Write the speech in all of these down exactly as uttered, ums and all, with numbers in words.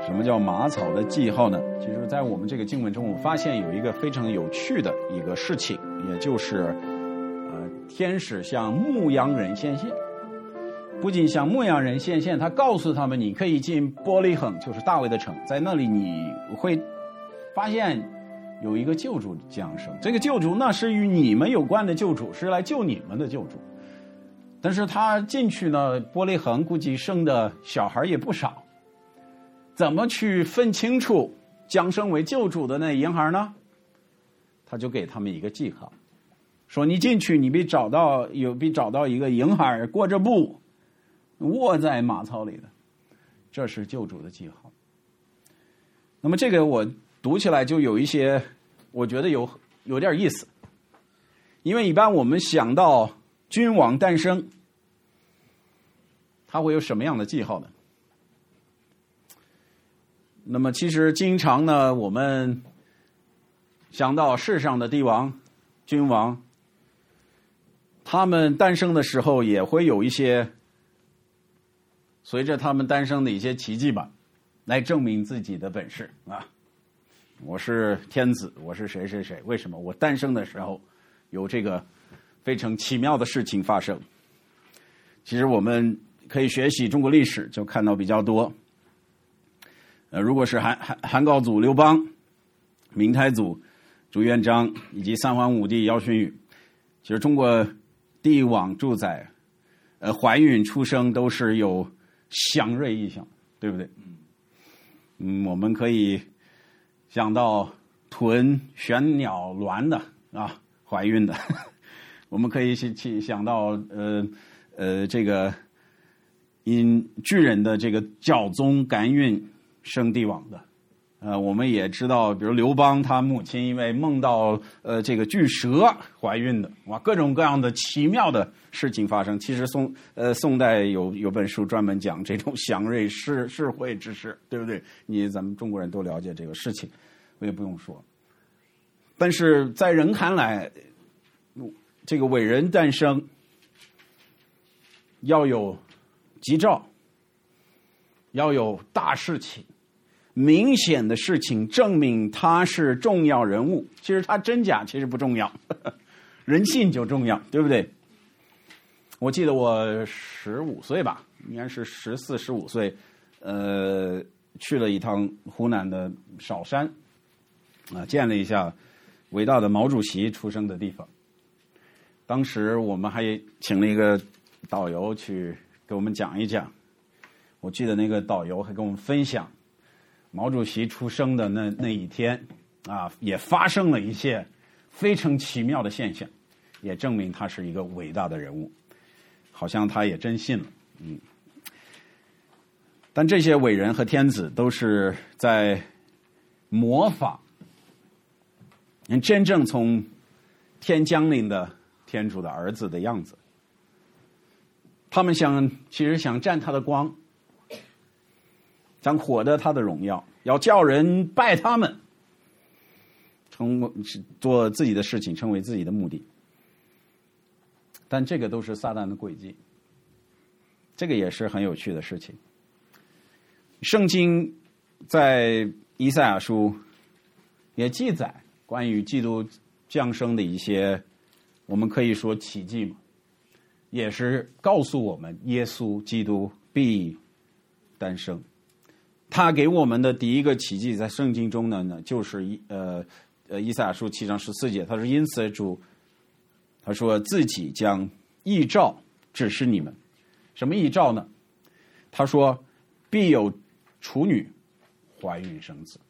什么叫马草的记号呢？其实在我们这个经文中，我发现有一个非常有趣的一个事情，也就是呃，天使向牧羊人显现。不仅向牧羊人显现，他告诉他们你可以进伯利恒，就是大卫的城，在那里你会发现有一个救主降生。这个救主那是与你们有关的救主，是来救你们的救主。但是他进去呢，伯利恒估计生的小孩也不少，怎么去分清楚降生为救主的那婴孩呢？他就给他们一个记号，说你进去，你必找到有必找到一个婴孩裹着布卧在马槽里的，这是救主的记号。那么这个我读起来就有一些，我觉得有有点意思，因为一般我们想到君王诞生，他会有什么样的记号呢？那么其实经常呢，我们想到世上的帝王、君王，他们诞生的时候也会有一些随着他们诞生的一些奇迹吧，来证明自己的本事啊！我是天子，我是谁谁谁，为什么我诞生的时候有这个非常奇妙的事情发生？其实我们可以学习中国历史，就看到比较多。呃，如果是韩韩韩高祖刘邦、明太祖朱元璋以及三皇五帝姚玄宇，其实中国帝王主宰，呃，怀孕出生都是有祥瑞异象，对不对？嗯，我们可以想到豚、玄鸟、鸾的啊，怀孕的；我们可以去想到呃呃这个因巨人的这个骄纵甘孕生帝王的。呃，我们也知道，比如刘邦他母亲因为梦到呃这个巨蛇怀孕的，哇，各种各样的奇妙的事情发生。其实宋呃宋代有有本书专门讲这种祥瑞是是会之事，对不对？你咱们中国人都了解这个事情，我也不用说。但是在人看来，这个伟人诞生要有吉兆，要有大事情。明显的事情证明他是重要人物，其实他真假其实不重要，呵呵，人信就重要，对不对？我记得我十五岁吧，应该是十四、十五岁，呃，去了一趟湖南的韶山，啊、呃，见了一下伟大的毛主席出生的地方。当时我们还请了一个导游去给我们讲一讲，我记得那个导游还跟我们分享。毛主席出生的那那一天啊，也发生了一些非常奇妙的现象，也证明他是一个伟大的人物，好像他也真信了。嗯，但这些伟人和天子都是在模仿真正从天降临的天主的儿子的样子，他们想其实想沾他的光，想获得他的荣耀，要叫人拜他们，成做自己的事情，成为自己的目的。但这个都是撒旦的诡计，这个也是很有趣的事情。圣经在以赛亚书也记载关于基督降生的一些，我们可以说奇迹嘛，也是告诉我们耶稣基督必诞生。他给我们的第一个奇迹在圣经中呢，呢就是呃呃以赛亚书七章十四节，他说因此主，他说自己将异兆指示你们。什么异兆呢？他说必有处女怀孕生子，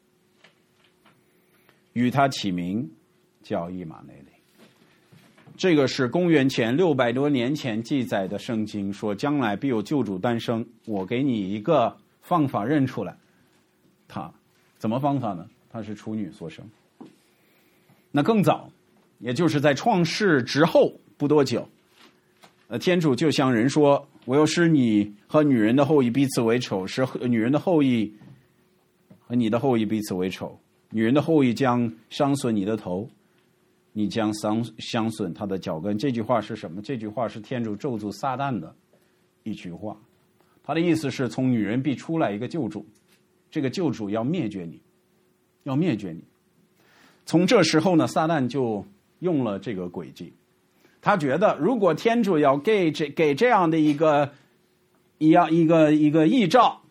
与他起名叫以马内利。这个是公元前六百多年前记载的圣经，说将来必有救主诞生，我给你一个方法认出来他。怎么方法呢？他是处女所生。那更早，也就是在创世之后不多久，呃，天主就向人说，我要使你和女人的后裔彼此为仇，使女人的后裔和你的后裔彼此为仇，女人的后裔将伤损你的头，你将伤伤损他的脚跟。这句话是什么？这句话是天主咒诅撒旦的一句话，他的意思是从女人必出来一个救主， 这个救主要灭绝你，要灭绝你。从这时候呢，撒旦就用了这个诡计，他觉得如果天主要给这给这样的一个一样一个一个异兆，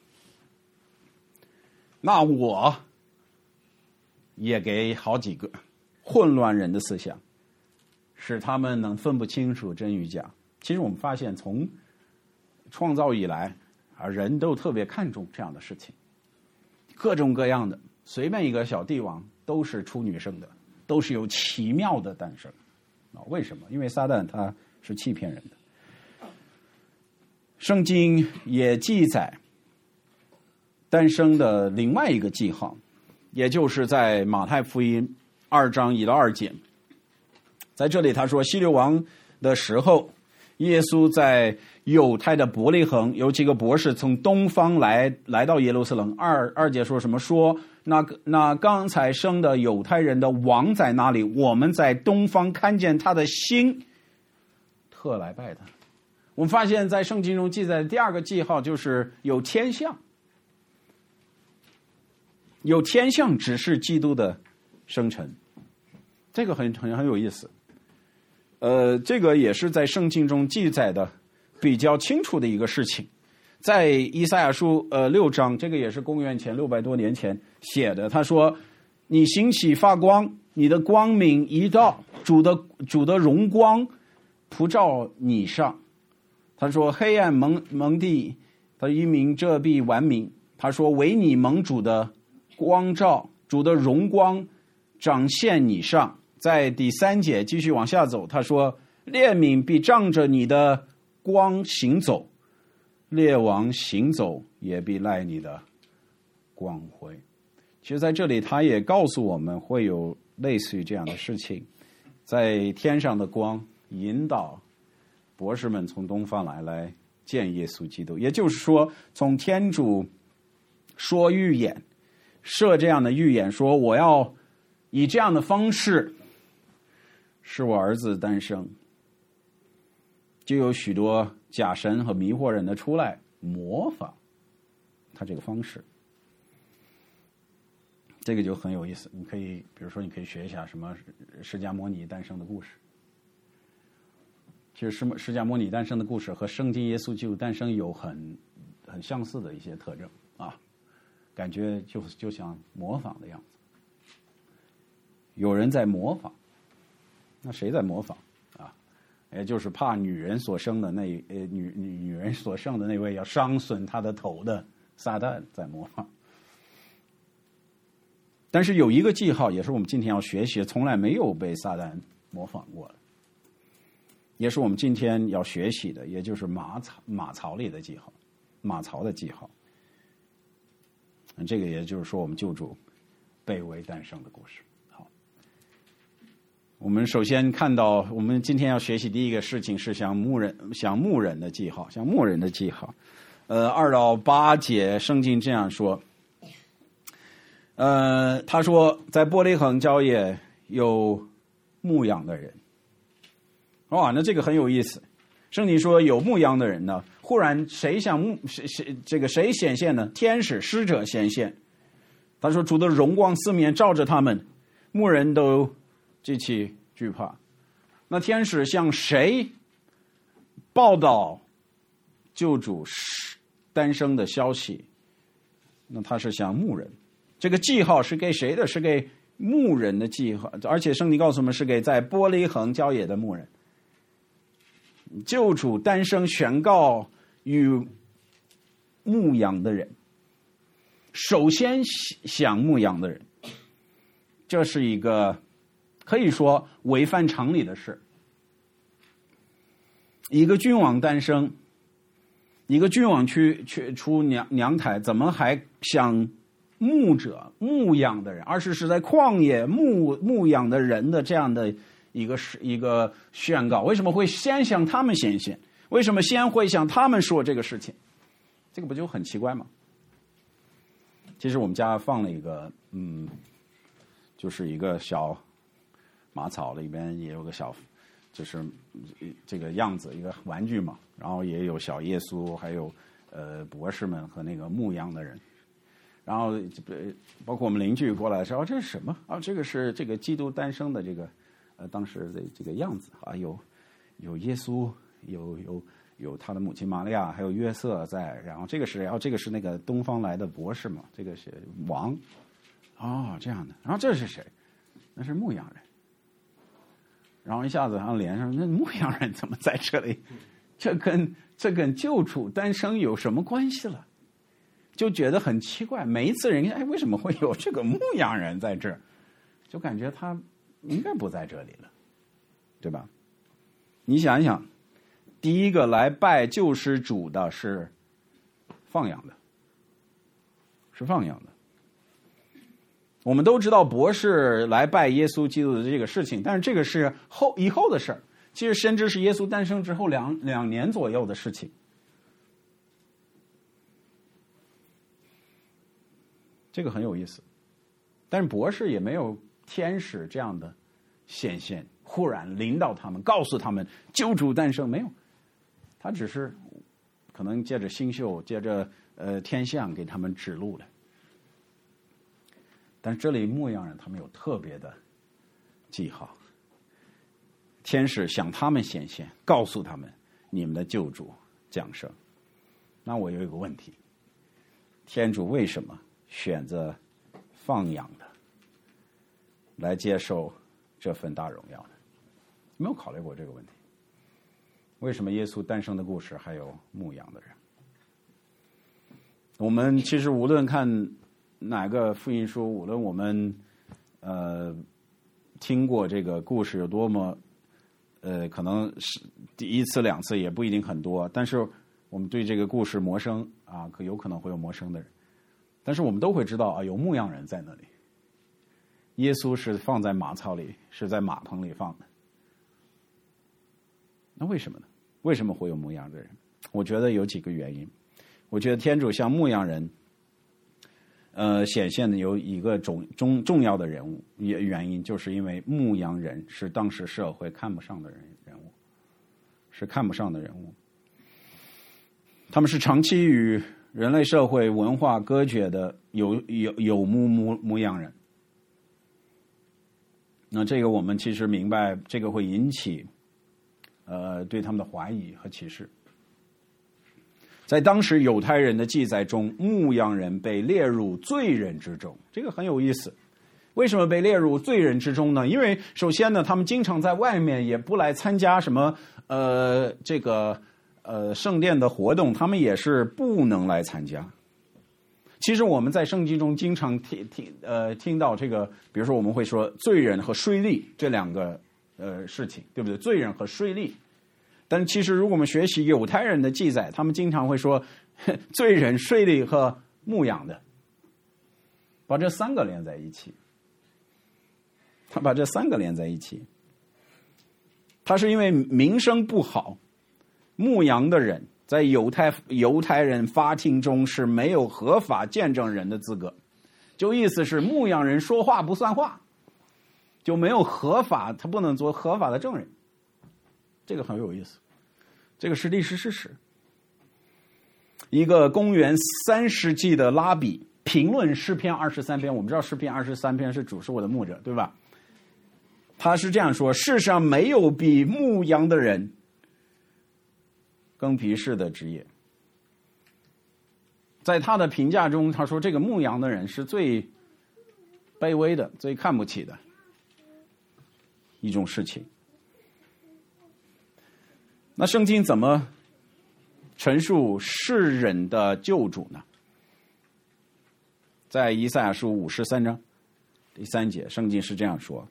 那我也给好几个混乱人的思想，使他们能分不清楚真与假。其实我们发现，从创造以来啊，人都特别看重这样的事情，各种各样的，随便一个小帝王都是出女生的，都是有奇妙的诞生啊。为什么？因为撒旦他是欺骗人的。圣经也记载诞生的另外一个记号，也就是在马太福音二章一到二节，在这里他说，希律王的时候，耶稣在犹太的伯利恒，有几个博士从东方来来到耶路撒冷。二二节说什么？说那那刚才生的犹太人的王在哪里？我们在东方看见他的星，特来拜他。我们发现，在圣经中记载的第二个记号就是有天象，有天象指示基督的生辰，这个很很很有意思。呃，这个也是在圣经中记载的比较清楚的一个事情。在以赛亚书呃六章，这个也是公元前六百多年前写的。他说：“你兴起发光，你的光明一到，主的主的荣光普照你上。”他说：“黑暗蒙蒙地，他一名遮蔽完明。”他说：“唯你蒙主的光照，主的荣光彰现你上。”在第三节继续往下走，他说：“列民必仗着你的光行走，列王行走也必赖你的光辉。”其实在这里他也告诉我们会有类似于这样的事情，在天上的光引导博士们从东方来来见耶稣基督，也就是说，从天主说预言，设这样的预言，说我要以这样的方式使我儿子诞生，就有许多假神和迷惑人的出来模仿他这个方式。这个就很有意思，你可以比如说你可以学一下什么释迦牟尼诞生的故事。其实释迦牟尼诞生的故事和圣经耶稣基督诞生有很很相似的一些特征啊，感觉就就像模仿的样子。有人在模仿，那谁在模仿啊？也就是怕女人所生的那呃女女女人所生的那位要伤损她的头的撒旦在模仿。但是有一个记号，也是我们今天要学习，从来没有被撒旦模仿过的，也是我们今天要学习的，也就是马槽马槽里的记号，马槽的记号。这个也就是说我们救主被为诞生的故事。好，我们首先看到，我们今天要学习第一个事情是像牧人，像牧人的记号，像牧人的记号。呃，二到八节圣经这样说。呃，他说在伯利恒郊野有牧羊的人。哇，那这个很有意思。圣经说有牧羊的人呢，忽然谁向牧谁谁这个谁显现呢？天使使者显现。他说主的荣光四面照着他们，牧人都极其惧怕。那天使向谁报道救主诞生的消息？那他是向牧人。这个记号是给谁的？是给牧人的记号，而且圣经告诉我们是给在伯利恒郊野的牧人。救主诞生宣告与牧羊的人，首先想牧羊的人，这是一个可以说违反常理的事。一个君王诞生，一个君王去去出娘娘胎，怎么还想牧者牧养的人，而是是在旷野牧牧养的人的这样的一个一个宣告？为什么会先向他们显现？为什么先会向他们说这个事情？这个不就很奇怪吗？其实我们家放了一个，嗯，就是一个小马槽，里边也有个小，就是这个样子一个玩具嘛，然后也有小耶稣，还有呃博士们和那个牧羊的人。 然后包括我们邻居过来说，哦，这是什么？啊，这个是这个基督诞生的这个呃当时的这个样子啊，有有耶稣，有有有他的母亲玛利亚，还有约瑟在，然后这个是，然后这个是那个东方来的博士嘛，这个是王，哦，这样的，然后这是谁？那是牧羊人。然后一下子好像连上，那牧羊人怎么在这里？这跟这跟救主诞生有什么关系了？就觉得很奇怪。每一次人家哎，为什么会有这个牧羊人在这儿？就感觉他应该不在这里了，对吧？你想一想，第一个来拜救世主的是放羊的，是放羊的。我们都知道博士来拜耶稣基督的这个事情，但是这个是后以后的事儿，其实甚至是耶稣诞生之后两两年左右的事情。这个很有意思，但是博士也没有天使这样的显现，忽然领导他们，告诉他们救主诞生，没有，他只是可能借着星宿，借着呃天象给他们指路了。但是这里牧羊人他们有特别的记号，天使向他们显现，告诉他们你们的救主降生。那我有一个问题，天主为什么选择放羊的来接受这份大荣耀呢？没有考虑过这个问题。为什么耶稣诞生的故事还有牧羊的人？我们其实无论看哪个福音书，无论我们呃听过这个故事有多么呃可能是第一次两次也不一定很多，但是我们对这个故事陌生啊，可有可能会有陌生的人，但是我们都会知道啊，有牧羊人在那里。耶稣是放在马槽里，是在马棚里放的。那为什么呢？为什么会有牧羊的人？我觉得有几个原因。我觉得天主向牧羊人呃，显现的有一个重重重要的人物，也原因就是因为牧羊人是当时社会看不上的人人物，是看不上的人物。他们是长期与人类社会文化隔绝的有有有牧牧牧羊人。那这个我们其实明白，这个会引起呃对他们的怀疑和歧视。在当时犹太人的记载中，牧羊人被列入罪人之中，这个很有意思。为什么被列入罪人之中呢？因为首先呢，他们经常在外面，也不来参加什么呃这个呃圣殿的活动，他们也是不能来参加。其实我们在圣经中经常听听呃听到这个，比如说我们会说罪人和税吏这两个呃事情，对不对？罪人和税吏。但其实如果我们学习犹太人的记载，他们经常会说罪人、税吏和牧羊的，把这三个连在一起。他把这三个连在一起，他是因为名声不好，牧羊的人在犹太犹太人法庭中是没有合法见证人的资格，就意思是牧羊人说话不算话，就没有合法，他不能做合法的证人。这个很有意思，这个是历史事实。一个公元三世纪的拉比评论诗篇二十三篇，我们知道诗篇二十三篇是主是我的牧者，对吧？他是这样说：世上没有比牧羊的人更鄙视的职业。在他的评价中，他说这个牧羊的人是最卑微的、最看不起的一种事情。那圣经怎么陈述世人的救主呢？在以赛亚书五十三章第三节，圣经是这样说：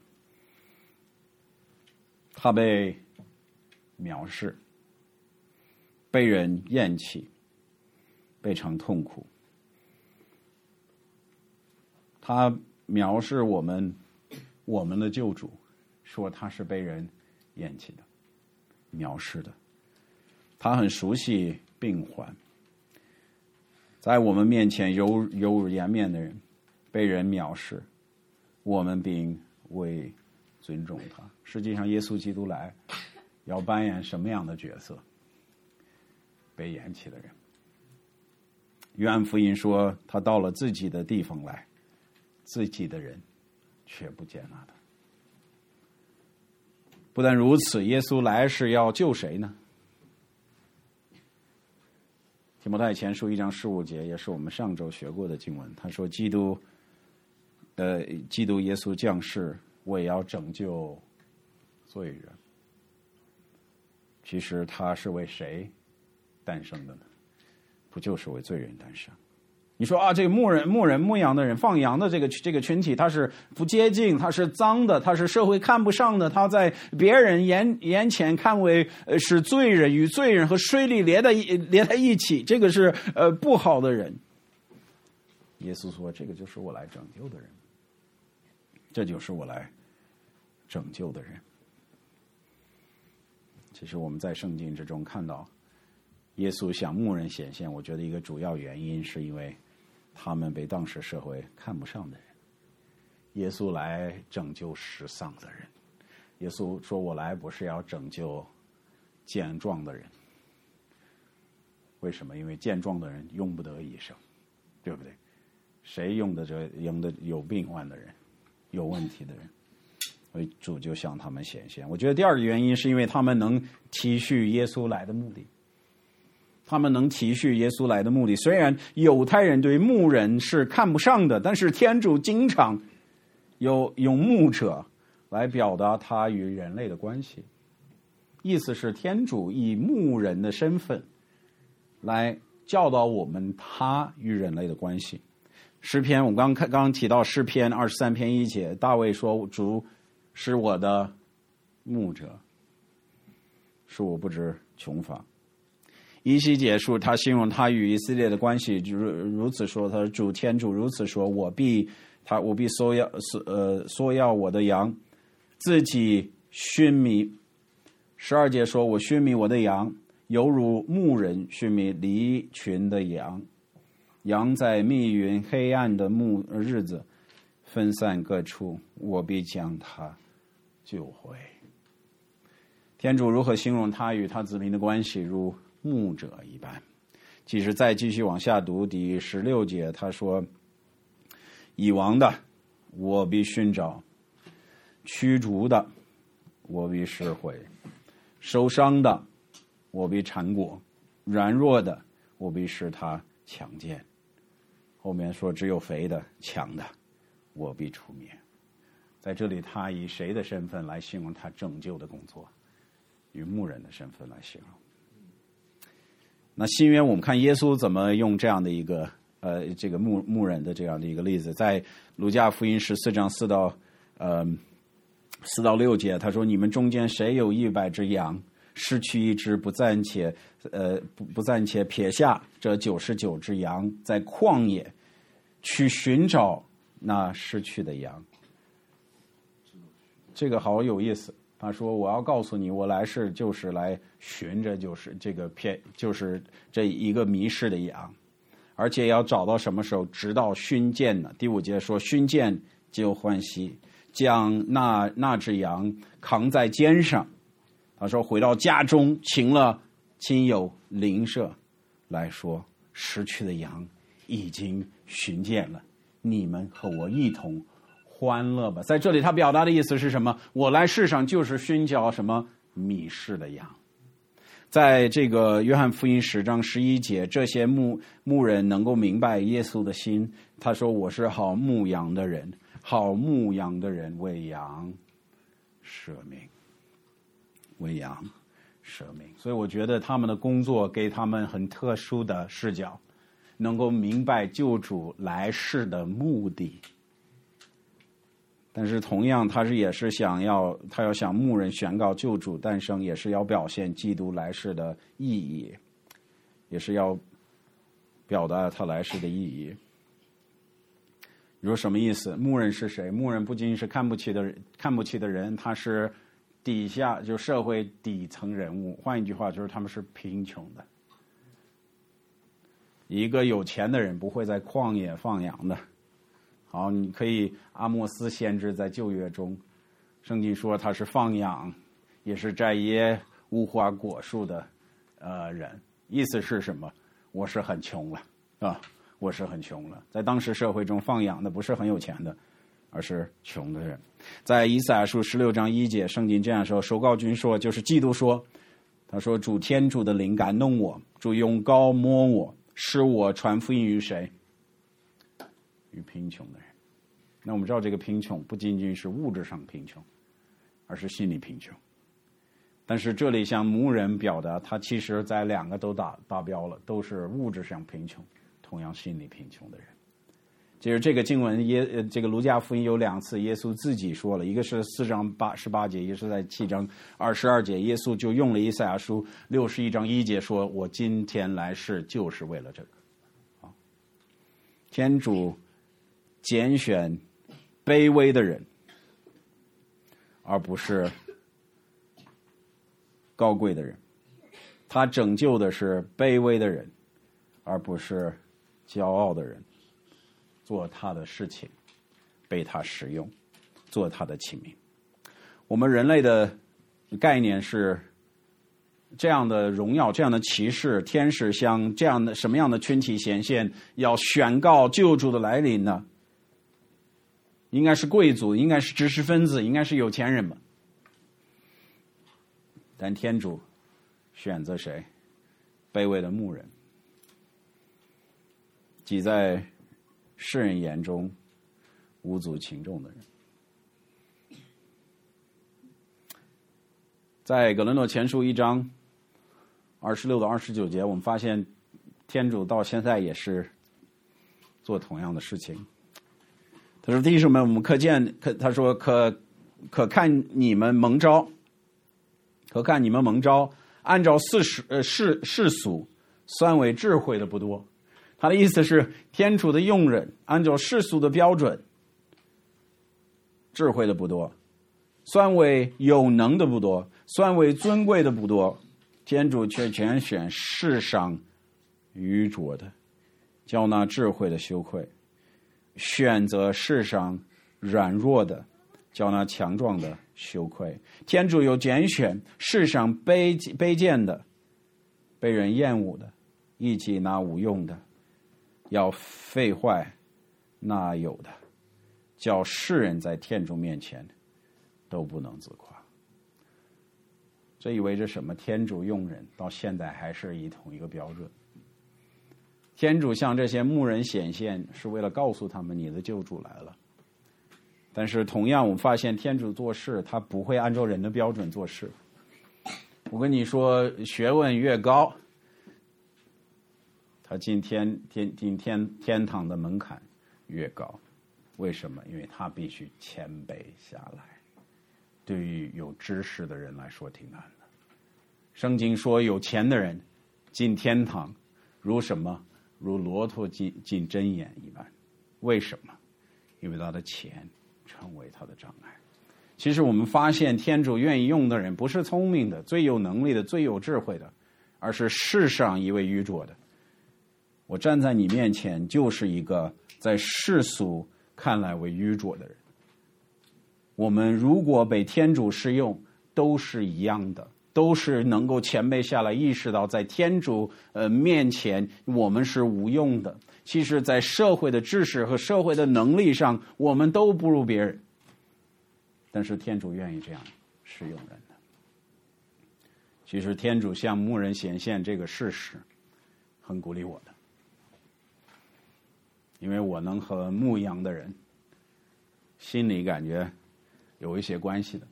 他被藐视，被人厌弃，被尝痛苦。他藐视我们，我们的救主，说他是被人厌弃的、藐视的。他很熟悉病患，在我们面前有有颜面的人，被人藐视，我们并未尊重他。实际上，耶稣基督来要扮演什么样的角色？被厌弃的人。 约翰福音说，他到了自己的地方来，自己的人却不接纳他。不但如此，耶稣来是要救谁呢？提摩太前书一章十五节，也是我们上周学过的经文。他说，基督，呃，基督耶稣降世，为要拯救罪人。其实他是为谁诞生的呢？不就是为罪人诞生？你说啊，这个牧人、牧人、牧羊的人、放羊的这个这个群体，他是不洁净，他是脏的，他是社会看不上的，他在别人眼眼前看为呃是罪人，与罪人和税吏连在一连在一起，这个是呃不好的人。耶稣说，这个就是我来拯救的人，这就是我来拯救的人。其实我们在圣经之中看到，耶稣向牧人显现，我觉得一个主要原因是因为他们被当时社会看不上的人。耶稣来拯救失丧的人。耶稣说，我来不是要拯救健壮的人。为什么？因为健壮的人用不得医生，对不对？谁用得着用得有病患的人，有问题的人？所以主就向他们显现。我觉得第二个原因是因为他们能体恤耶稣来的目的。他们能体恤耶稣来的目的。虽然犹太人对牧人是看不上的，但是天主经常有用牧者来表达他与人类的关系。意思是天主以牧人的身份来教导我们他与人类的关系。诗篇，我们刚刚刚刚提到诗篇二十三篇一节，大卫说，主是我的牧者，恕我不知穷乏。以西结书，他形容他与以色列的关系，如如此说，他说，主天主如此说，我必他我必索要呃索要我的羊，自己熏迷。十二节说，我熏迷我的羊，犹如牧人熏迷离群的羊。羊在密云黑暗的暮日子分散各处，我必将他救回。天主如何形容他与他子民的关系？如牧者一般。其实再继续往下读第十六节，他说，已亡的我必寻找，驱逐的我必释回，受伤的我必缠裹，软弱的我必使他强健。后面说，只有肥的强的我必除灭。在这里他以谁的身份来形容他拯救的工作？以牧人的身份来形容。那新约我们看耶稣怎么用这样的一个呃这个牧牧人的这样的一个例子，在路加福音十四章四到呃四到六节，他说，你们中间谁有一百只羊，失去一只，不暂且呃不不暂且撇下这九十九只羊，在旷野去寻找那失去的羊。这个好有意思。他说，我要告诉你，我来是就是来寻着就是这个偏就是这一个迷失的羊，而且要找到什么时候？直到寻见呢。第五节说，寻见就欢喜，将那那只羊扛在肩上。他说，回到家中，请了亲友邻舍来说，失去的羊已经寻见了，你们和我一同欢乐吧。在这里他表达的意思是什么？我来世上就是寻找什么迷失的羊。在这个约翰福音十章十一节，这些牧牧人能够明白耶稣的心。他说，我是好牧羊的人，好牧羊的人为羊舍命，为羊舍命。所以我觉得他们的工作给他们很特殊的视角，能够明白救主来世的目的。但是同样，他是也是想要，他要向牧人宣告救主诞生，也是要表现基督来世的意义，也是要表达他来世的意义。你说什么意思？牧人是谁？牧人不仅仅是看不起的人，看不起的人，他是底下就社会底层人物。换一句话，就是他们是贫穷的。一个有钱的人不会在旷野放羊的。好，你可以阿莫斯先知在旧约中，圣经说他是放羊，也是摘椰无花果树的呃人。意思是什么？我是很穷了， 啊，我是很穷了。在当时社会中放养的不是很有钱的，而是穷的人。在以赛亚书十六章一节，圣经这样说，手膏君说，就是基督说，他说主天主的灵感动我，主用膏摸我，使我传福音于谁？与贫穷的人。那我们知道这个贫穷不仅仅是物质上贫穷，而是心理贫穷。但是这里向牧人表达，他其实在两个都达达标了，都是物质上贫穷，同样心理贫穷的人。就是这个经文耶，这个路加福音有两次，耶稣自己说了，一个是四章八十八节，也是在七章二十二节，耶稣就用了以赛亚书六十一章一节说：“我今天来世就是为了这个。”啊，天主拣选卑微的人，而不是高贵的人。他拯救的是卑微的人，而不是骄傲的人。做他的事情，被他使用，做他的器皿。我们人类的概念是这样的荣耀，这样的骑士、天使向这样的什么样的群体显现，要宣告救主的来临呢？应该是贵族，应该是知识分子，应该是有钱人嘛。但天主选择谁？卑微的牧人，即在世人眼中无足轻重的人。在哥林多前书一章二十六到二十九节，我们发现天主到现在也是做同样的事情。他说：“弟兄们，我们可见，可他说可可看你们蒙召，可看你们蒙召，按照世世呃世世俗，算为智慧的不多。”他的意思是，天主的用人按照世俗的标准，智慧的不多，算为有能的不多，算为尊贵的不多，天主却拣选世上愚拙的，叫那智慧的羞愧；选择世上软弱的，叫那强壮的羞愧。天主有拣选世上卑卑贱的，被人厌恶的，以及那无用的，要废坏那有的，叫世人在天主面前都不能自夸。这意味着什么？天主用人到现在还是以同一个标准。天主向这些牧人显现，是为了告诉他们你的救主来了。但是同样，我们发现天主做事，他不会按照人的标准做事。我跟你说，学问越高，他进天天进天天堂的门槛越高。为什么？因为他必须谦卑下来。对于有知识的人来说挺难的。圣经说有钱的人进天堂如什么？如骆驼进进针眼一般。为什么？因为他的钱成为他的障碍。其实我们发现天主愿意用的人不是聪明的、最有能力的、最有智慧的，而是世上一位愚拙的。我站在你面前就是一个在世俗看来为愚拙的人。我们如果被天主使用，都是一样的，都是能够谦卑下来，意识到在天主呃面前我们是无用的。其实在社会的知识和社会的能力上，我们都不如别人。但是天主愿意这样使用人的。其实天主向牧人显现这个事实，很鼓励我的。因为我能和牧羊的人心里感觉有一些关系的。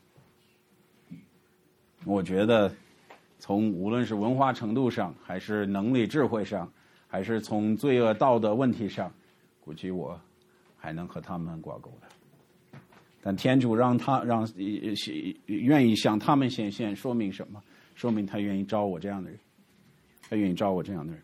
我觉得从无论是文化程度上，还是能力智慧上，还是从罪恶道德问题上，估计我还能和他们挂钩的。但天主让他让愿意向他们显现，说明什么？说明他愿意招我这样的人，他愿意招我这样的人。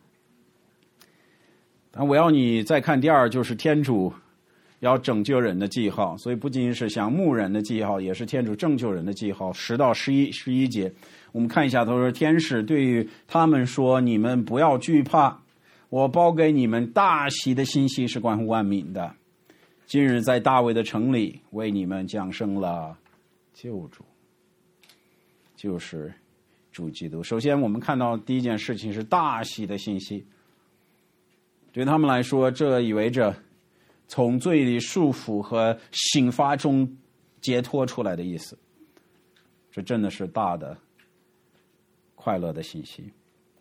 但我要你再看第二，就是天主要拯救人的记号，所以不仅仅是像牧人的记号，也是天主拯救人的记号。十到十一十一节，我们看一下，他说天使对于他们说：“你们不要惧怕，我报给你们大喜的信息是关乎万民的。今日在大卫的城里为你们降生了救主，就是主基督。”首先，我们看到第一件事情是大喜的信息。 对他们来说，这意味着从罪里束缚和刑罚中解脱出来的意思。这真的是大的快乐的信息。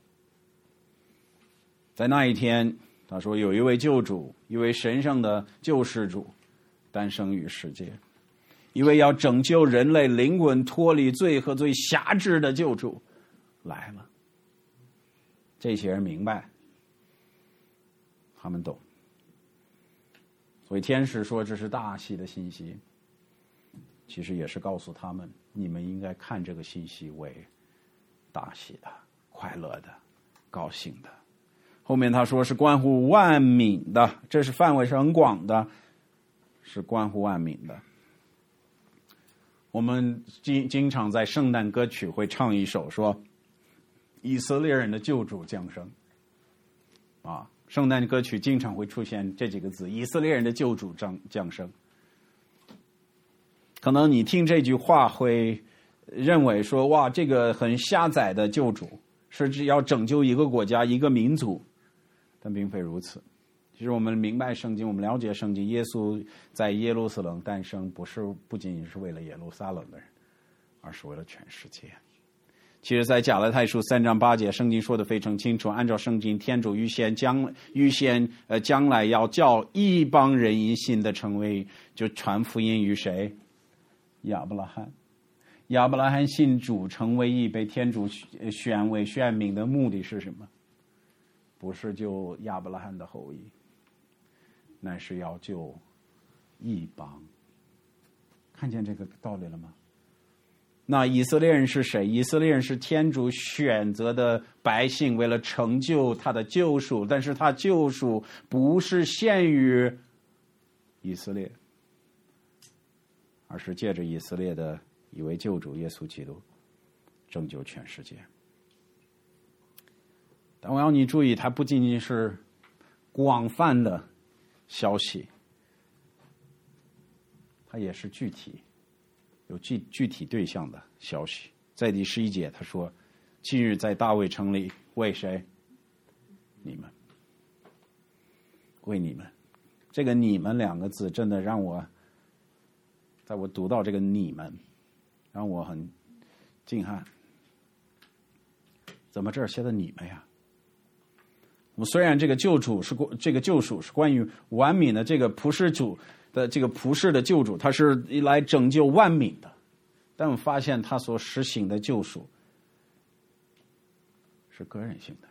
在那一天，他说有一位救主，一位神圣的救世主诞生于世界，一位要拯救人类灵魂脱离罪和最辖制的救主来了。这些人明白，他们懂。所以天使说这是大喜的信息，其实也是告诉他们，你们应该看这个信息为大喜的、快乐的、高兴的。后面他说是关乎万民的，这是范围是很广的，是关乎万民的。我们经经常在圣诞歌曲会唱一首说以色列人的救主降生啊，圣诞歌曲经常会出现这几个字，以色列人的救主降降生。可能你听这句话会认为说，哇，这个很狭窄的救主是指要拯救一个国家一个民族，但并非如此。其实我们明白圣经，我们了解圣经，耶稣在耶路撒冷诞生，不是不仅仅是为了耶路撒冷的人，而是为了全世界。其实在加拉太书三章八节，圣经说的非常清楚，按照圣经，天主预先将预先呃将来要叫一帮人因信的成为，就传福音于谁？亚伯拉罕。亚伯拉罕信主成为义，被天主选为选民的目的是什么？不是救亚伯拉罕的后裔，乃是要救一帮。看见这个道理了吗？那以色列人是谁？以色列人是天主选择的百姓，为了成就他的救赎，但是他救赎不是限于以色列，而是借着以色列的一位救主耶稣基督拯救全世界。但我要你注意，它不仅仅是广泛的消息，它也是具体有具具体对象的消息。在第十一节他说，今日在大卫城里为谁？你们，为你们。这个你们两个字真的让我，在我读到这个你们让我很惊撼。怎么这儿写的你们呀？我们虽然这个救主是这个救赎是关于万民的，这个普世主的这个普世的救主，他是来拯救万民的，但我们发现他所实行的救赎是个人性的。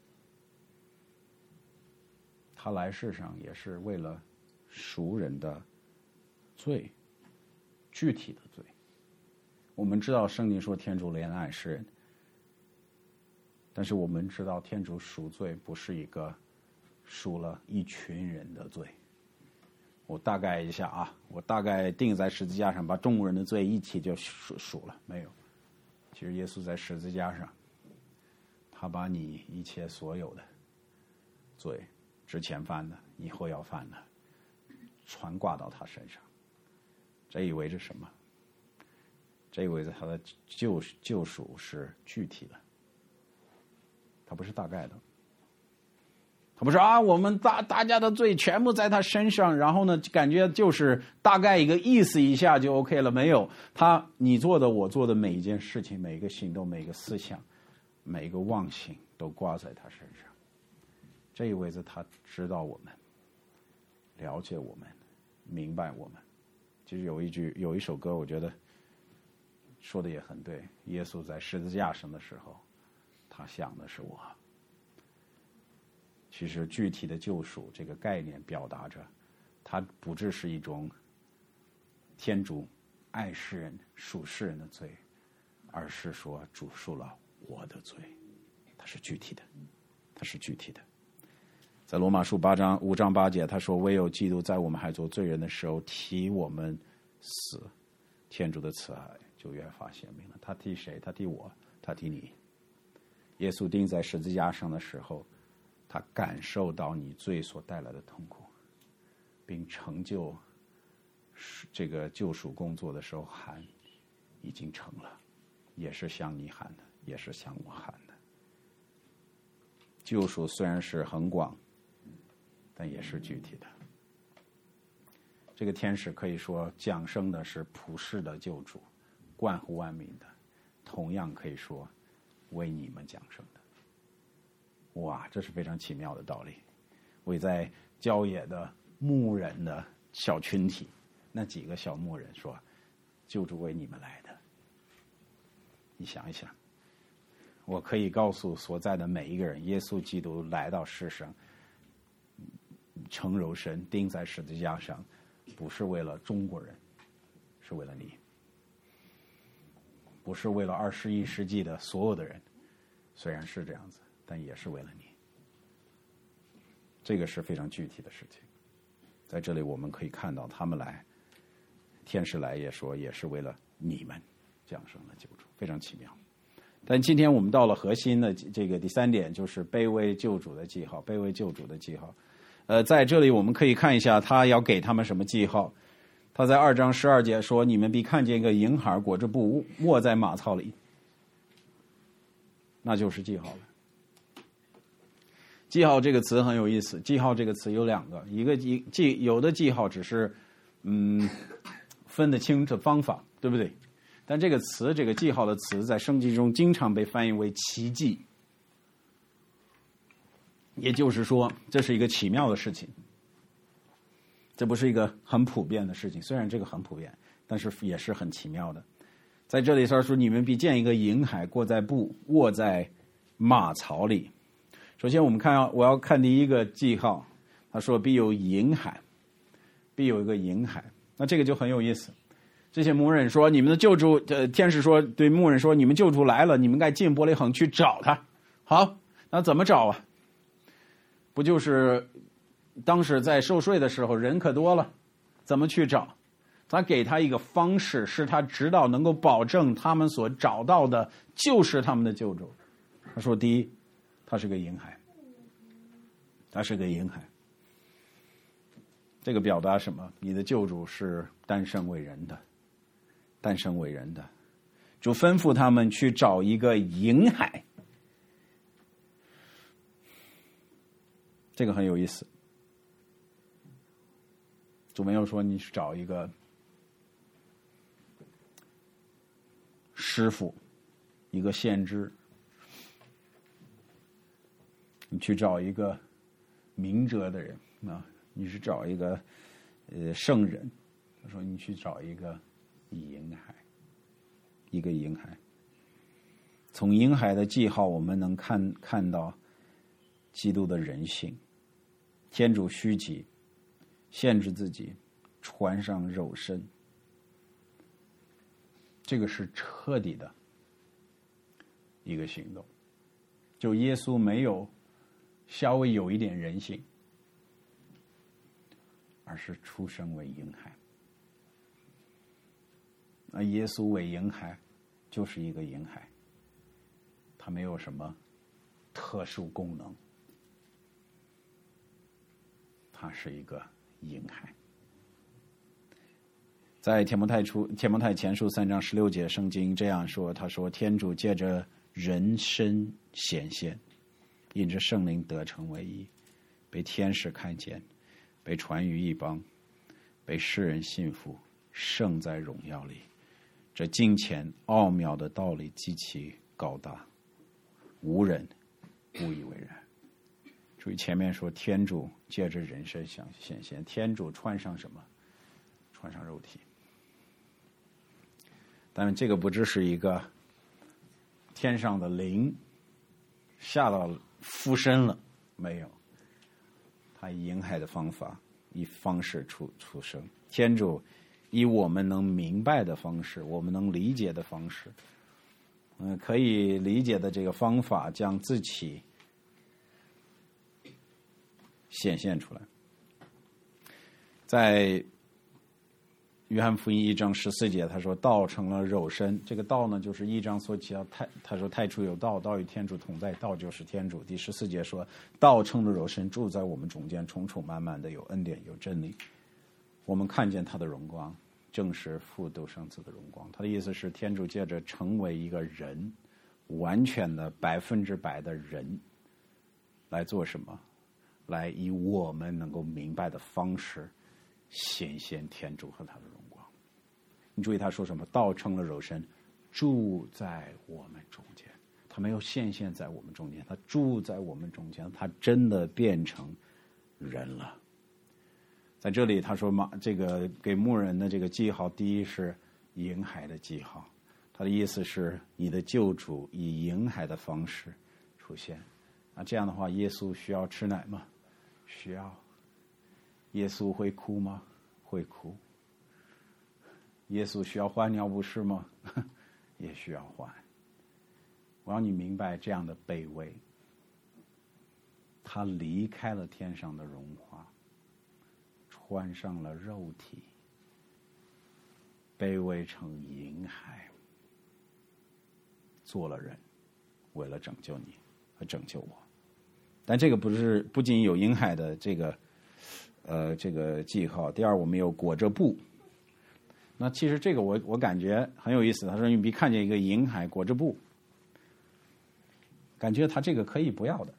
他来世上也是为了赎人的罪，具体的罪。我们知道圣经说天主怜爱世人，但是我们知道天主赎罪不是一个赎了一群人的罪。我大概一下啊，我大概钉在十字架上把众人的罪一起就赎赎了，没有。其实耶稣在十字架上，他把你一切所有的罪，之前犯的以后要犯的传挂到他身上。这意味着什么？这意味着他的救救赎是具体的，他不是大概的。他不是啊，我们大大家的罪全部在他身上，然后呢，感觉就是大概一个意思一下就 OK 了。没有，他你做的我做的每一件事情，每一个行动，每一个思想，每一个妄心都挂在他身上。这意味着他知道我们，了解我们，明白我们。其实有一句有一首歌，我觉得说的也很对。耶稣在十字架上的时候，他想的是我。其实具体的救赎这个概念表达着，它不只是一种天主爱世人赎世人的罪，而是说主赎了我的罪。它是具体的，它是具体的。在罗马书八章五章八节，他说：“唯有基督在我们还做罪人的时候替我们死，天主的慈爱就越发显明了。”他替谁？他替我，他替你。耶稣钉在十字架上的时候，他感受到你罪所带来的痛苦，并成就这个救赎工作的时候喊已经成了，也是向你喊的，也是向我喊的。救赎虽然是很广， 但也是具体的。这个天使可以说降生的是普世的救主，关乎万民的，同样可以说为你们降生的。哇，这是非常奇妙的道理。为在郊野的牧人的小群体，那几个小牧人说，救主为你们来的。你想一想，我可以告诉所在的每一个人，耶稣基督来到世上，成肉身钉在十字架上，不是为了中国人，是为了你，不是为了二十一世纪的所有的人，虽然是这样子，但也是为了你。这个是非常具体的事情。在这里我们可以看到，他们来，天使来也说，也是为了你们降生的救主，非常奇妙。但今天我们到了核心的这个第三点，就是卑微救主的记号，卑微救主的记号。呃，在这里我们可以看一下他要给他们什么记号。他在二章十二节说，你们必看见一个婴孩裹着布卧在马槽里，那就是记号了。记号这个词很有意思，记号这个词有两个，一个记记有的记号只是嗯分得清的方法，对不对？但这个词，这个记号的词，在圣经中经常被翻译为奇迹，也就是说，这是一个奇妙的事情。这不是一个很普遍的事情，虽然这个很普遍，但是也是很奇妙的。在这里他说，你们必见一个婴孩裹在布卧在马槽里。首先我们看，我要看第一个记号，他说必有婴孩，必有一个婴孩。那这个就很有意思。这些牧人说，你们的救主，呃，天使说对牧人说，你们救主来了，你们该进伯利恒去找他。好，那怎么找啊？不就是当时在受税的时候人可多了，怎么去找？他给他一个方式，使他知道能够保证他们所找到的就是他们的救主。他说，第一，他是个婴孩，他是个婴孩。这个表达什么？你的救主是诞生为人的，诞生为人的。主吩咐他们去找一个婴孩，这个很有意思。主没有说你去找一个师傅，一个先知，你去找一个明哲的人啊，你是找一个呃圣人。他说你去找一个婴孩，一个婴孩。从婴孩的记号，我们能看看到基督的人性。天主虚己，限制自己，穿上肉身，这个是彻底的一个行动。就耶稣没有稍微有一点人性，而是出生为婴孩。那耶稣为婴孩就是一个婴孩，他没有什么特殊功能，他是一个婴孩。在提摩太书提摩太前书三章十六节，圣经这样说，他说，天主借着人身显现，因着圣灵得成为一，被天使看见，被传于异邦，被世人信服，胜在荣耀里。这敬虔奥妙的道理极其高大，无人不以为然。注意前面说天主借着人身显现，天主穿上什么？穿上肉体。但是这个不只是一个天上的灵下到附身了，没有，他以婴孩的方法，以方式出出生。天主以我们能明白的方式，我们能理解的方式，嗯、呃，可以理解的这个方法，将自己显现出来。在约翰福音一章十四节，他说道成了肉身。这个道呢，就是一章所提到太，他说太初有道，道与天主同在，道就是天主。第十四节说道成了肉身，住在我们中间，充充满满的有恩典有真理。我们看见他的荣光，正是父独生子的荣光。他的意思是，天主借着成为一个人，完全的百分之百的人，来做什么？ 来以我们能够明白的方式显现天主和他的荣光。你注意他说什么？道成了肉身，住在我们中间。他没有显现在我们中间，他住在我们中间，他真的变成人了。在这里他说嘛，这个给牧人的这个记号，第一是银海的记号，他的意思是你的救主以银海的方式出现。那这样的话，耶稣需要吃奶吗？需要。耶稣会哭吗？会哭。耶稣需要换尿不湿吗？也需要换。我让你明白这样的卑微，他离开了天上的荣华，穿上了肉体，卑微成银海，做了人，为了拯救你和拯救我。但这个不是不仅有银海的这个呃这个记号，第二我们有裹着布。那其实这个我我感觉很有意思。他说你别看见一个银海裹着布，感觉他这个可以不要的。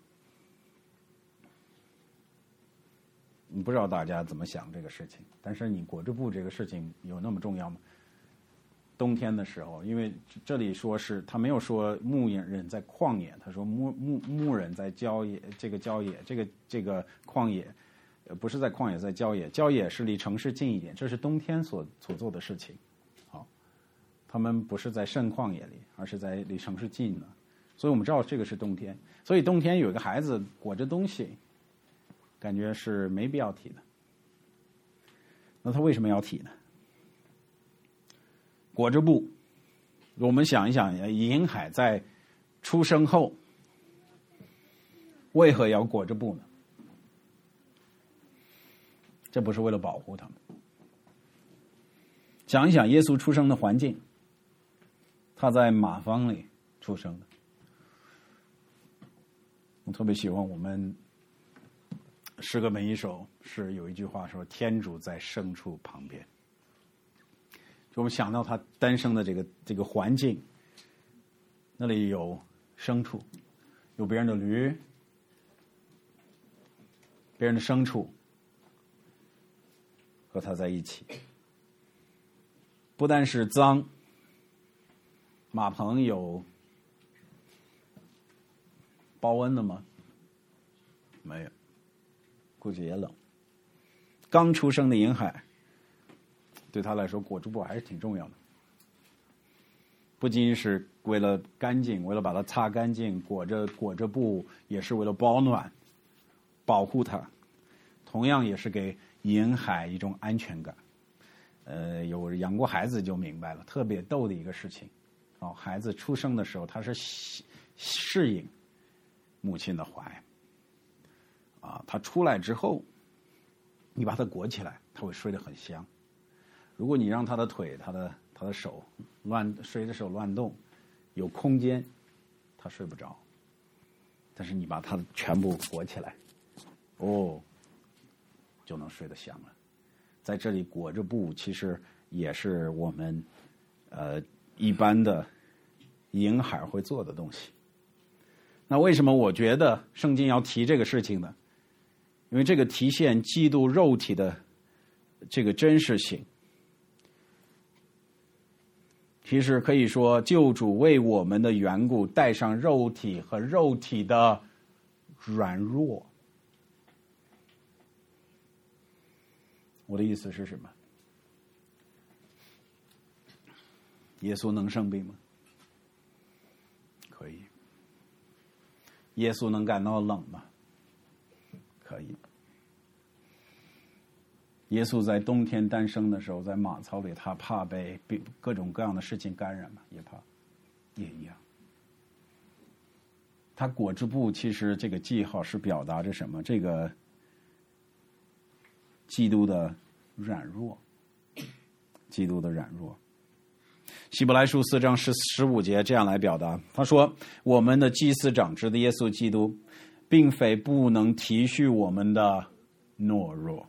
你不知道大家怎么想这个事情，但是你裹着布这个事情有那么重要吗？冬天的时候，因为这里说是他没有说牧人在旷野，他说牧牧牧人在郊野，这个郊野，这个这个旷野，呃，不是在旷野，在郊野，郊野是离城市近一点，这是冬天所所做的事情。好，他们不是在圣旷野里，而是在离城市近的，所以我们知道这个是冬天。所以冬天有一个孩子裹着东西，感觉是没必要提的。那他为什么要提呢？裹着布，我们想一想，银海在出生后为何要裹着布呢？这不是为了保护他们。想一想耶稣出生的环境，他在马房里出生的。我特别喜欢我们诗歌每一首是有一句话说天主在牲畜旁边。就我们想到他诞生的这个这个环境，那里有牲畜，有别人的驴，别人的牲畜和他在一起。不但是脏，马棚有包温的吗？没有，估计也冷。刚出生的银海对他来说裹着布还是挺重要的，不仅是为了干净，为了把它擦干净，裹着裹着布也是为了保暖，保护它，同样也是给银海一种安全感。呃，有养过孩子就明白了，特别逗的一个事情。哦，孩子出生的时候他是适应母亲的怀，啊，他出来之后，你把他裹起来，他会睡得很香。如果你让他的腿、他的他的手乱睡的时候乱动，有空间，他睡不着。但是你把他全部裹起来，哦，就能睡得香了。在这里裹着布，其实也是我们呃一般的婴孩会做的东西。那为什么我觉得圣经要提这个事情呢？因为这个体现基督肉体的这个真实性。其实可以说，救主为我们的缘故带上肉体和肉体的软弱。我的意思是什么？耶稣能生病吗？可以。耶稣能感到冷吗？可以。耶稣在冬天诞生的时候，在马槽里，他怕被各种各样的事情感染嘛，也怕，也一样。他裹着布，其实这个记号是表达着什么？这个基督的软弱，基督的软弱。希伯来书四章十十五节这样来表达，他说：“我们的祭司长指的耶稣基督，并非不能体恤我们的懦弱。”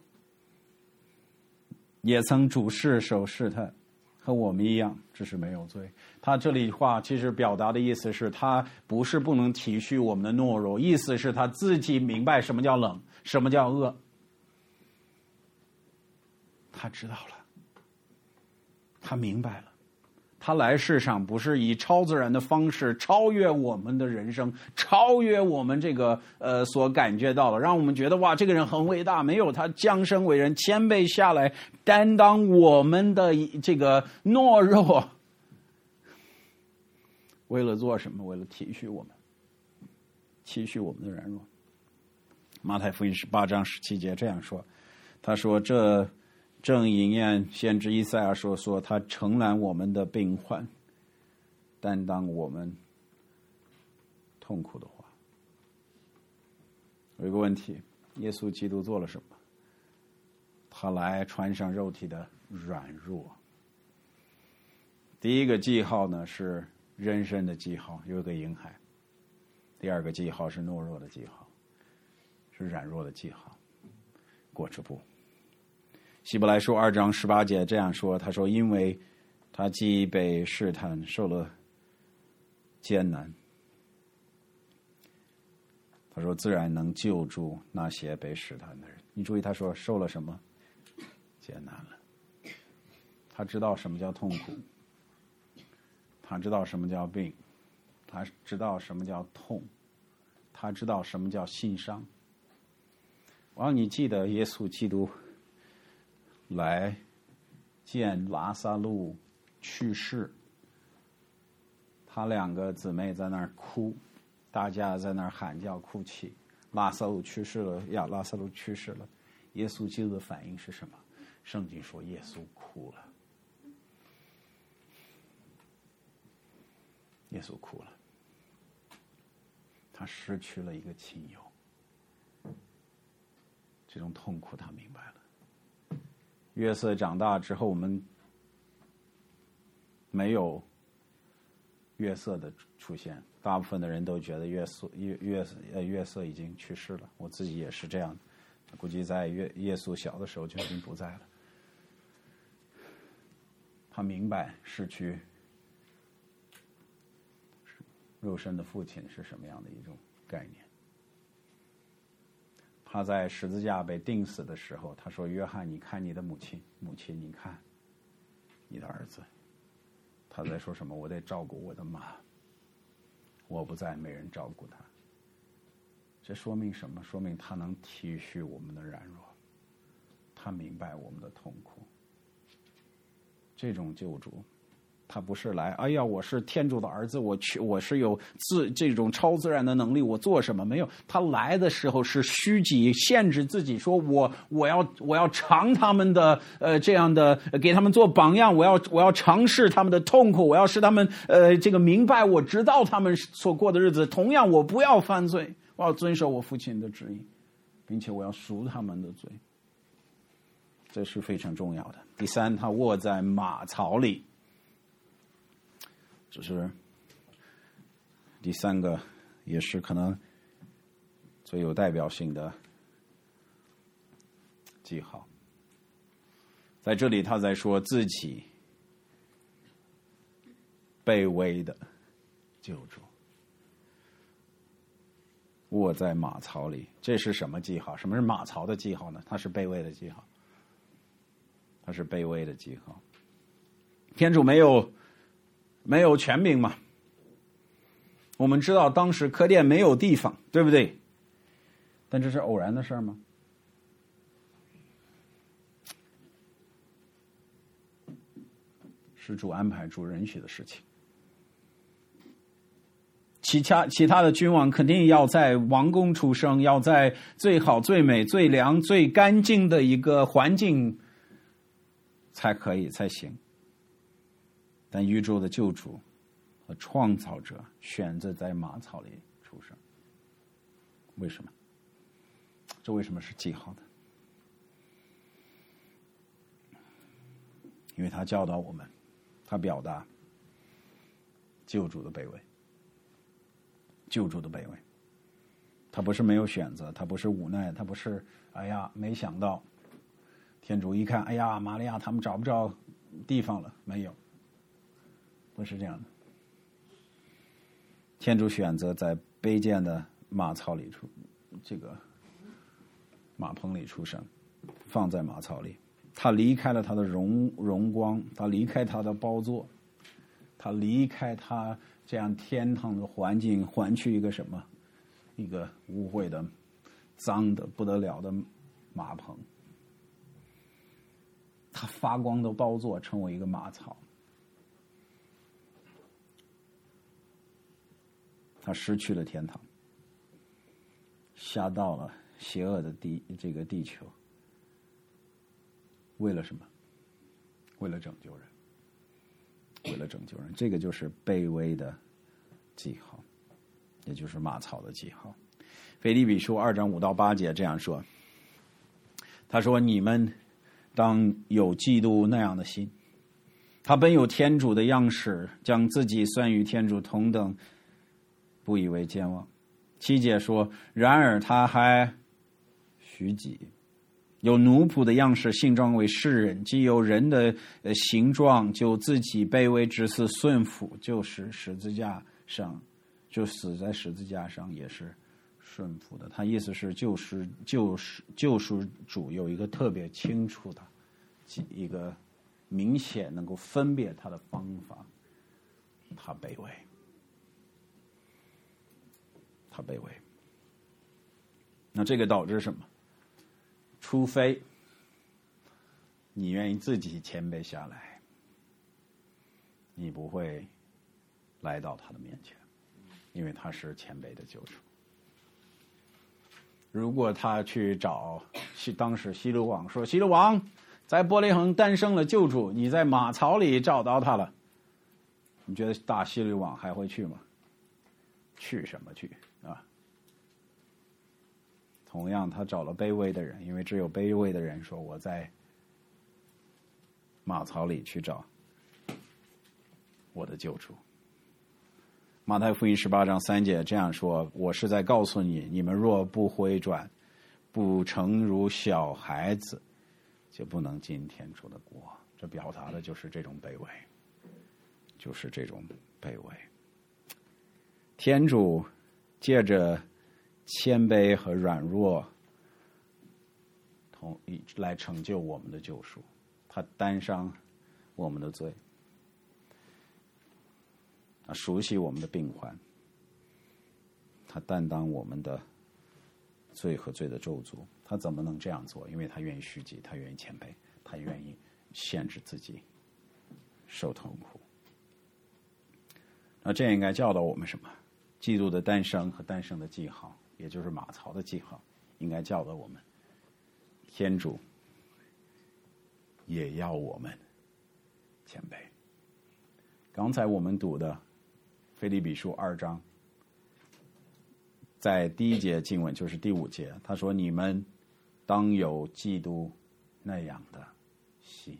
也曾主事受试探，和我们一样，只是没有罪。他这里话其实表达的意思是，他不是不能体恤我们的懦弱，意思是他自己明白什么叫冷， 什么叫恶，他知道了，他明白了。他来世上不是以超自然的方式超越我们的人生，超越我们这个呃所感觉到的，让我们觉得哇这个人很伟大，没有，他降生为人，谦卑下来，担当我们的这个懦弱。为了做什么？为了体恤我们，体恤我们的软弱。马太福音十八章十七节这样说，他说这正应验先知以赛亚说说他承揽我们的病患，担当我们痛苦的话。有一个问题，耶稣基督做了什么？他来穿上肉体的软弱。第一个记号呢是人生的记号，有一个婴孩。第二个记号是懦弱的记号，是软弱的记号。过之不。希伯来书二章十八节这样说，他说因为他既被试探，受了艰难，他说自然能救助那些被试探的人。你注意他说受了什么艰难了，他知道什么叫痛苦，他知道什么叫病，他知道什么叫痛，他知道什么叫心伤。我让你记得耶稣基督来见拉撒路去世，他两个姊妹在那儿哭，大家在那儿喊叫哭泣。拉撒路去世了呀，拉撒路去世了。耶稣基督的反应是什么？圣经说耶稣哭了，耶稣哭了，他失去了一个亲友，这种痛苦他明白了。约瑟长大之后，我们没有约瑟的出现，大部分的人都觉得约瑟约约呃约瑟已经去世了，我自己也是这样的，估计在约耶稣小的时候就已经不在了。他明白失去肉身的父亲是什么样的一种概念。他在十字架被钉死的时候，他说约翰你看你的母亲，母亲你看你的儿子。他在说什么？我得照顾我的妈，我不在没人照顾他。这说明什么？说明他能体恤我们的软弱，他明白我们的痛苦。这种救主他不是来，哎呀，我是天主的儿子，我去，我是有自这种超自然的能力，我做什么没有？他来的时候是虚己，限制自己，说我我要我要尝他们的呃这样的，给他们做榜样，我要我要尝试他们的痛苦，我要使他们呃这个明白，我知道他们所过的日子，同样我不要犯罪，我要遵守我父亲的旨意，并且我要赎他们的罪，这是非常重要的。第三，他卧在马槽里。这是第三个，也是可能最有代表性的记号。在这里他在说自己卑微的救主，卧在马槽里，这是什么记号？什么是马槽的记号呢？它是卑微的记号，它是卑微的记号。天主没有没有权柄嘛？我们知道当时客店没有地方，对不对？但这是偶然的事吗？是主安排、主允许的事情。其他其他的君王肯定要在王宫出生，要在最好、最美、最良、最干净的一个环境才可以才行。但宇宙的救主和创造者选择在马槽里出生，为什么？这为什么是记号的？因为他教导我们，他表达救主的卑微，救主的卑微。他不是没有选择，他不是无奈，他不是哎呀没想到。天主一看，哎呀，玛利亚他们找不着地方了，没有。不是这样的，天主选择在卑贱的马槽里出这个马棚里出生，放在马槽里。他离开了他的荣荣光，他离开他的宝座，他离开他这样天堂的环境，换去一个什么？一个污秽的、脏的不得了的马棚。他发光的宝座成为一个马槽。他失去了天堂，下到了邪恶的地这个地球。为了什么？为了拯救人，为了拯救人，这个就是卑微的记号，也就是马槽的记号。腓立比书二章五到八节这样说，他说：“你们当有基督那样的心，他本有天主的样式，将自己算与天主同等，不以为健忘。”七节说：“然而他还虚己。”有奴仆的样式，性状为世人；既有人的形状，就自己卑微至死，顺服，就是十字架上，就死在十字架上，也是顺服的。他意思是，救赎救赎救赎主有一个特别清楚的一个明显能够分别他的方法，他卑微，他卑微。那这个导致什么？除非你愿意自己谦卑下来，你不会来到他的面前，因为他是谦卑的救主。如果他去找当时希律王说：“希律王，在伯利恒诞生了救主，你在马槽里找到他了。”你觉得大希律王还会去吗？去什么去啊？同样，他找了卑微的人，因为只有卑微的人说：“我在马槽里去找我的救主。”马太福音十八章三节这样说：“我是在告诉你，你们若不回转，不诚如小孩子，就不能进天主的国。”这表达的就是这种卑微，就是这种卑微。天主借着谦卑和软弱，同来成就我们的救赎。他担上我们的罪，他熟悉我们的病患，他担当我们的罪和罪的咒诅。他怎么能这样做？因为他愿意虚己，他愿意谦卑，他愿意限制自己，受痛苦。那这应该教导我们什么？基督的诞生和诞生的记号，也就是马槽的记号，应该教导我们，天主也要我们谦卑。刚才我们读的腓立比书二章，在第一节经文就是第五节，他说：“你们当有基督那样的心。”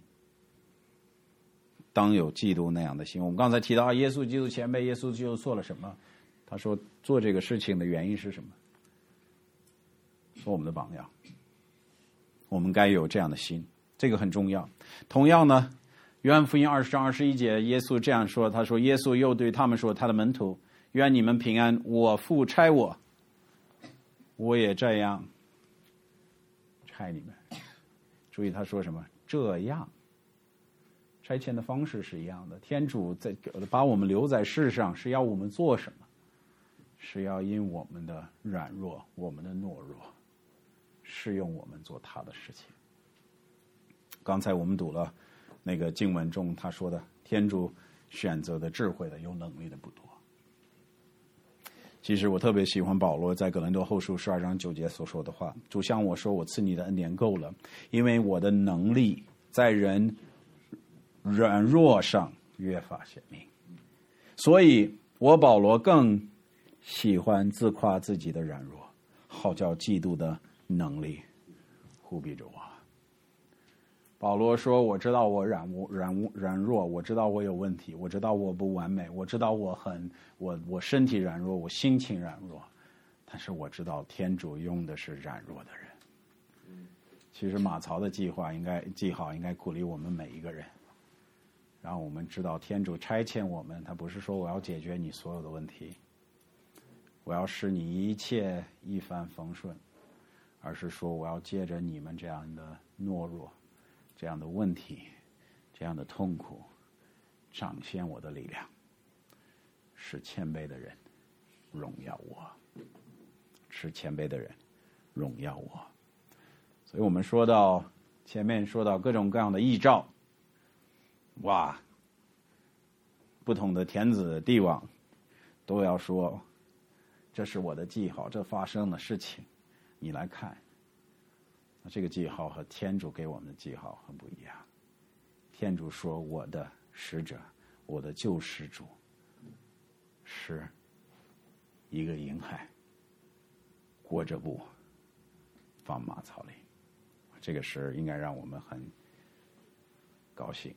当有基督那样的心。我们刚才提到耶稣基督谦卑，耶稣基督做了什么？他说做这个事情的原因是什么？做我们的榜样。我们该有这样的心，这个很重要。同样呢，约翰福音二十章二十一节，耶稣这样说，他说：“耶稣又对他们说，他的门徒，愿你们平安，我父差我，我也这样差你们。”注意他说什么？这样。差遣的方式是一样的。天主在把我们留在世上，是要我们做什么？是要因我们的软弱，我们的懦弱，是用我们做他的事情。刚才我们读了那个经文中他说的，天主选择的智慧的有能力的不多。其实我特别喜欢保罗在哥林多后书十二章九节所说的话：“主向我说，我赐你的恩典够了，因为我的能力在人软弱上越发显明。”所以我保罗更喜欢自夸自己的软弱，好叫基督的能力护庇着我。保罗说：“我知道我软软软弱，我知道我有问题，我知道我不完美，我知道我很我我身体软弱，我心情软弱，但是我知道天主用的是软弱的人。”其实马槽的计划应该记好，应该鼓励我们每一个人，让我们知道天主差遣我们，他不是说我要解决你所有的问题，我要使你一切一帆风顺， 而是说我要借着你们这样的懦弱、这样的问题、这样的痛苦，彰显我的力量，使谦卑的人荣耀我，使谦卑的人荣耀我。所以我们说到前面说到各种各样的异兆，哇，不同的天子帝王都要说这是我的记号，这发生的事情你来看。那这个记号和天主给我们的记号很不一样。天主说我的使者，我的救世主是一个婴孩裹着布放马槽里，这个事应该让我们很高兴。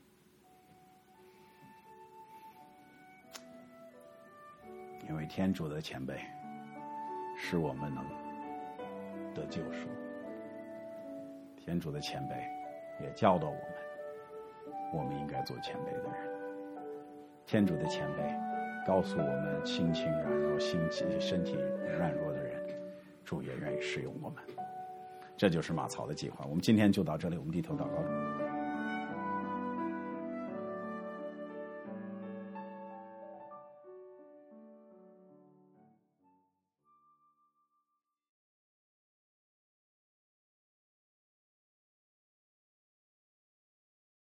因为天主的谦卑使我们能得救赎，天主的谦卑也教导我们我们应该做谦卑的人。天主的谦卑告诉我们心情软弱、心身体软弱的人，主也愿意使用我们。这就是马槽的计划。我们今天就到这里，我们低头祷告。